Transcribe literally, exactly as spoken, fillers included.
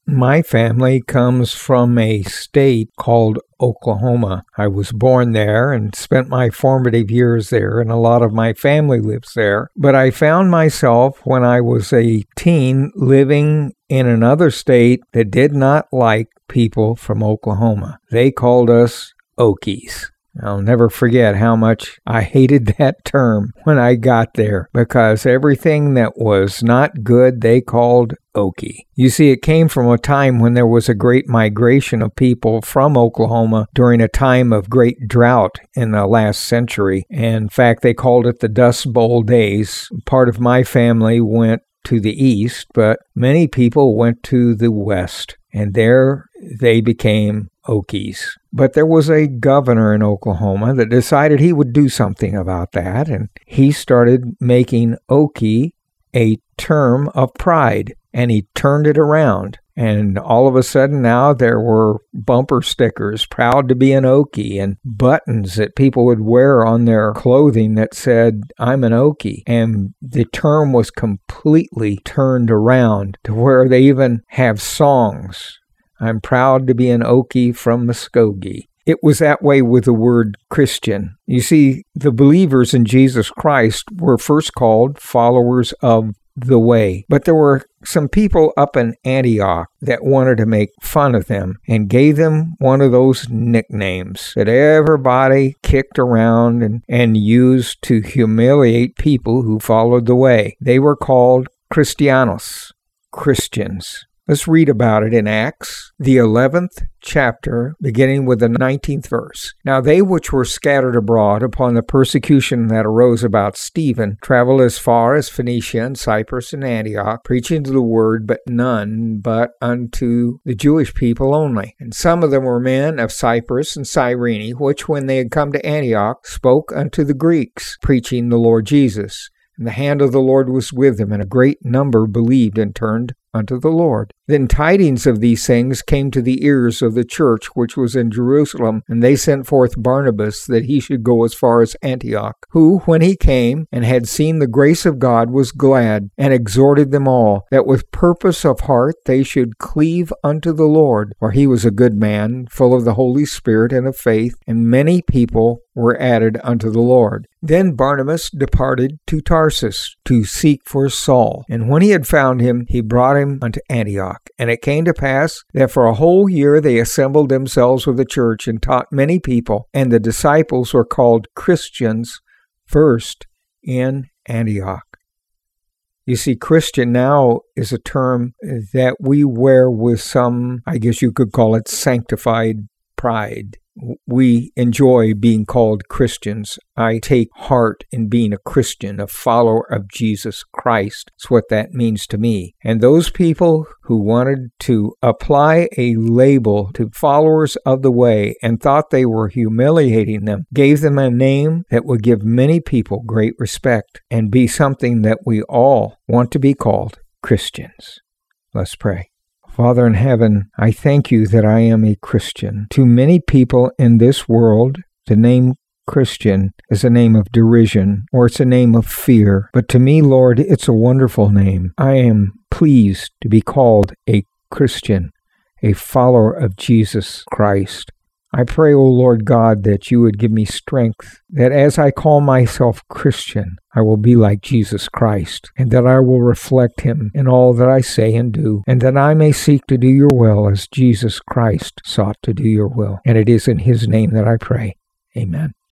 My family comes from a state called Oklahoma. I was born there and spent my formative years there, and a lot of my family lives there. But I found myself, when I was a teen, living in another state that did not like people from Oklahoma. They called us Okies. I'll never forget how much I hated that term when I got there, because everything that was not good they called Okie. You see, it came from a time when there was a great migration of people from Oklahoma during a time of great drought in the last century. And in fact, they called it the Dust Bowl days. Part of my family went to the east, but many people went to the west, and there they became Okies. But there was a governor in Oklahoma that decided he would do something about that, and he started making Okie a term of pride, and he turned it around. And all of a sudden now there were bumper stickers, proud to be an Okie, and buttons that people would wear on their clothing that said, I'm an Okie. And the term was completely turned around to where they even have songs. I'm proud to be an Okie from Muskogee. It was that way with the word Christian. You see, the believers in Jesus Christ were first called followers of the way. But there were some people up in Antioch that wanted to make fun of them and gave them one of those nicknames that everybody kicked around and, and used to humiliate people who followed the way. They were called Christianos, Christians. Let's read about it in Acts, the eleventh chapter, beginning with the nineteenth verse. Now they which were scattered abroad upon the persecution that arose about Stephen traveled as far as Phoenicia and Cyprus and Antioch, preaching the word, but none but unto the Jewish people only. And some of them were men of Cyprus and Cyrene, which when they had come to Antioch spoke unto the Greeks, preaching the Lord Jesus. And the hand of the Lord was with them, and a great number believed and turned unto the Lord. Then tidings of these things came to the ears of the church which was in Jerusalem, and they sent forth Barnabas that he should go as far as Antioch, who, when he came and had seen the grace of God, was glad, and exhorted them all, that with purpose of heart they should cleave unto the Lord. For he was a good man, full of the Holy Spirit and of faith, and many people were added unto the Lord. Then Barnabas departed to Tarsus to seek for Saul, and when he had found him, he brought him unto Antioch. And it came to pass that for a whole year they assembled themselves with the church and taught many people, and the disciples were called Christians first in Antioch. You see, Christian now is a term that we wear with some, I guess you could call it, sanctified pride. We enjoy being called Christians. I take heart in being a Christian, a follower of Jesus Christ. That's what that means to me. And those people who wanted to apply a label to followers of the way and thought they were humiliating them, gave them a name that would give many people great respect and be something that we all want to be called, Christians. Let's pray. Father in heaven, I thank you that I am a Christian. To many people in this world, the name Christian is a name of derision, or it's a name of fear. But to me, Lord, it's a wonderful name. I am pleased to be called a Christian, a follower of Jesus Christ. I pray, O Lord God, that you would give me strength, that as I call myself Christian, I will be like Jesus Christ, and that I will reflect him in all that I say and do, and that I may seek to do your will as Jesus Christ sought to do your will. And it is in his name that I pray. Amen.